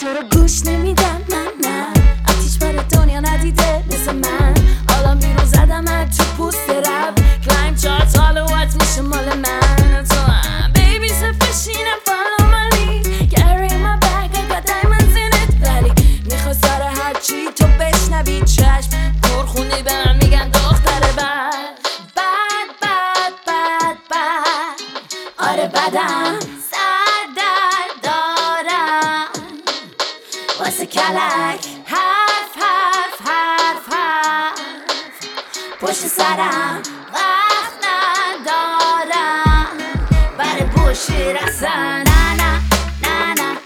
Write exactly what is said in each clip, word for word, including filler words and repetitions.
چرا گوش نمیدم من من آتیش بار دنیا ندیده مثل من حالا بیرون زدم از تو پوست رب کلایم چارت حالا وات میشه مال من تو هم بیبی سفشینم follow my lead carry my bag I got diamonds in it ولی میخوا سر هرچی تو بشنوی چشم پرخونی به من میگن دختر بد بد بد بد بد آره بدم سر در دارم واسه کلک حرف حرف حرف حرف پشت سرم وقت ندارم برای بوشی رسن نه نه نه نه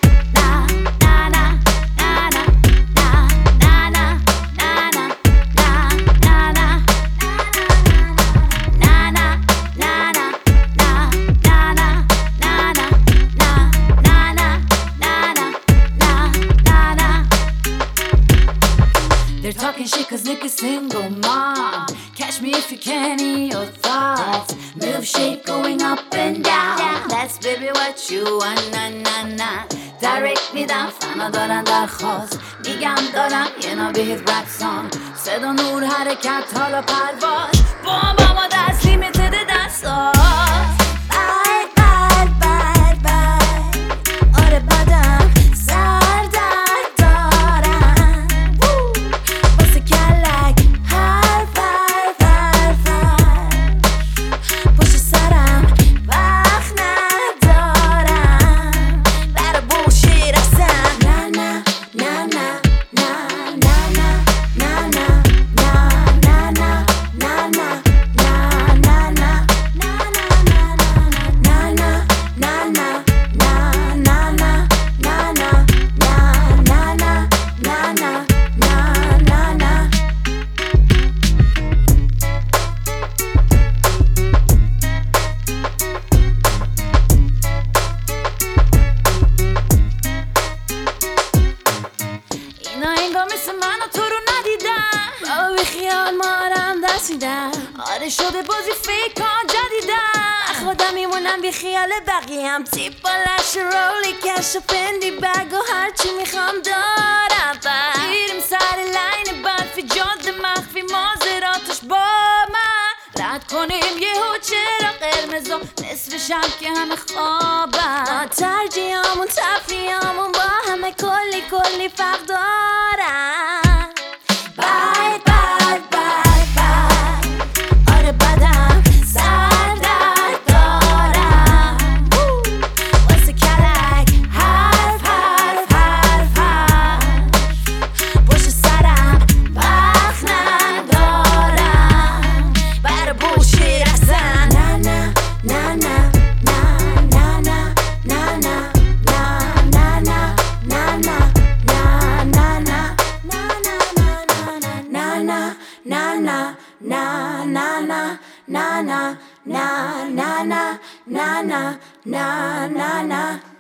They're talking shit cause Nick is single mom. Catch me if you can in your thoughts. Move shape going up and down. That's baby what you want na na na. Direct me down فنا دارن درخواست میگم دارم یه نابهت رپ سانگ صدا نور حرکت حالا پرواز بام باما دست لیمیتد دستاز بد بد بد بد آره بدم سر درد دارم واسه کلک حرف حرف حرف پشت سرم وقت ندارم برا بوشی رسم نه نه نه نه مثل من و تو رو ندیدم بابا بی خیال مارم دست میدم آره شده بازی فیک ها جدیدم خودم میمونم بی خیال بقیه هم تیپ بالش رولی کش و پندی بگ و هرچی میخوام دارم بیریم سر لین برفی جاده مخفی مازراتش با من رد کنیم یه هو چرا قرمزا نصفشم که همه خوابم ما ترجیحامون تفریحامون با همه کلی کلی فرق دارم بد بد بد بد آره بدم سر درد دارم واسه کلک حرف حرف حرف حرف پشت سرم وقت ندارم برا بوشی رسن نه نه نه نه na na na na na na na na na na na